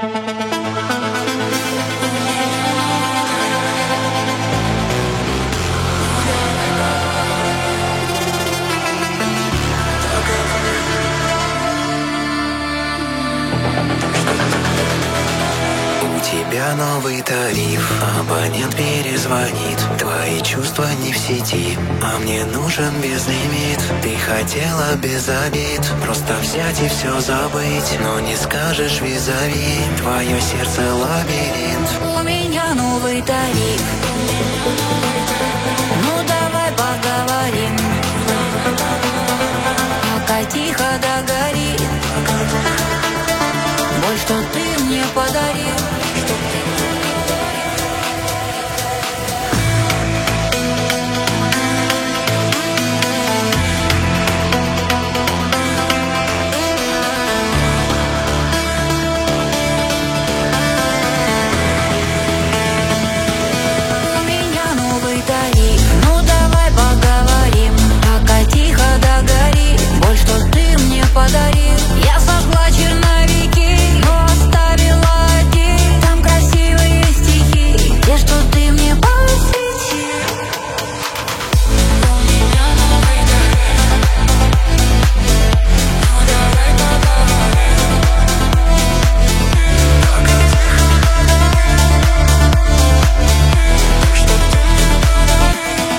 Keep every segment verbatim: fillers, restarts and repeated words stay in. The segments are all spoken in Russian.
тебя новый тариф, абонент перезвонит. Твои чувства не в сети, а мне нужен безлимит. Ты хотела без обид просто взять и все забыть, но не скажешь визави, твое сердце лабиринт. У меня новый тариф, ну давай поговорим, пока тихо догорит. Боль, что ты мне подарил. Подарил. Я сожгла черновики, но оставила один. Там красивые стихи, те, что ты мне посвятил. У меня новый тариф, ну давай поговорим. Что ты мне подарил.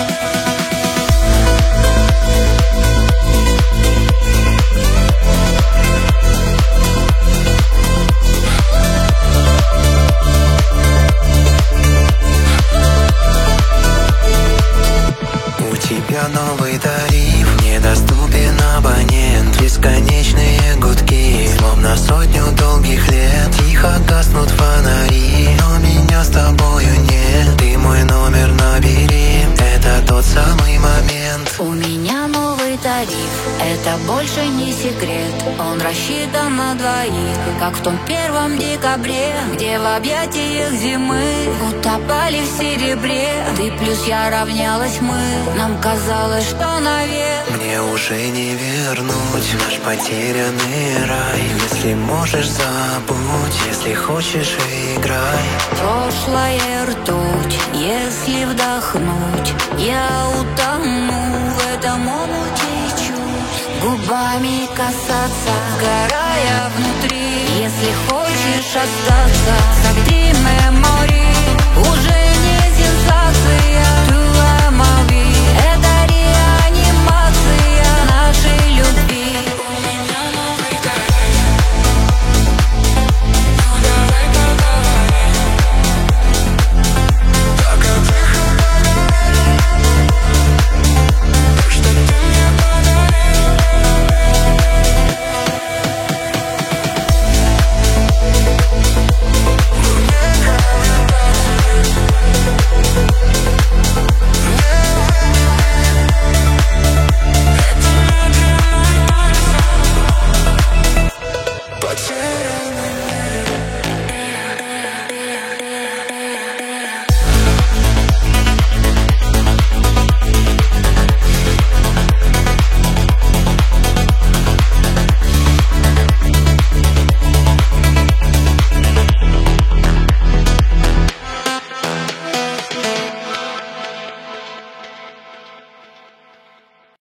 Новый тариф, недоступен абонент. Бесконечные гудки, словно сотню долгих лет. Тихо гаснут фонари, но меня с тобою нет. Ты мой номер набери, это тот самый момент. У меня новый тариф, это больше не секрет. Он рассчитан на двоих, как в том первом декабре, где в объятиях зимы утопали в серебре. Ты плюс я равнялась мы, нам казалось, что навек. Мне уже не вернуть наш потерянный рай. Если можешь, забудь, если хочешь, играй. Прошлое ртуть, если вдохнуть, я утону в этом омуте чувств. Губами касаться, сгорая внутри. Если хочешь остаться, согрей мемори.